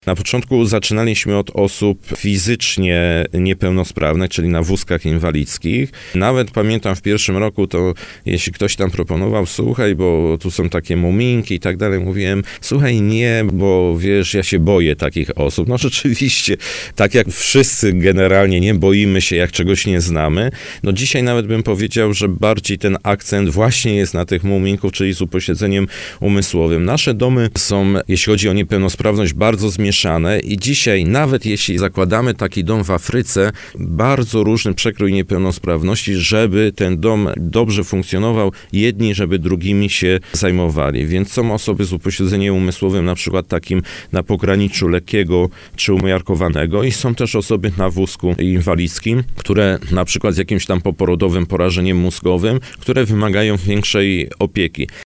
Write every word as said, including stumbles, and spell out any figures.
Na początku zaczynaliśmy od osób fizycznie niepełnosprawnych, czyli na wózkach inwalidzkich. Nawet pamiętam w pierwszym roku, to jeśli ktoś tam proponował, słuchaj, bo tu są takie muminki i tak dalej, mówiłem, słuchaj, nie, bo wiesz, ja się boję takich osób. No rzeczywiście, tak jak wszyscy generalnie nie boimy się, jak czegoś nie znamy. No dzisiaj nawet bym powiedział, że bardziej ten akcent właśnie jest na tych muminków, czyli z upośledzeniem umysłowym. Nasze domy są, jeśli chodzi o niepełnosprawność, bardzo zmieszane i dzisiaj, nawet jeśli zakładamy taki dom w Afryce, bardzo różny przekrój niepełnosprawności, żeby ten dom dobrze funkcjonował, jedni, żeby drugimi się zajmowali. Więc są osoby z upośledzeniem umysłowym, na przykład takim na pograniczu lekkiego czy umiarkowanego i są też osoby na wózku inwalidzkim, które na przykład z jakimś tam poporodowym porażeniem mózgowym, które wymagają większej opieki.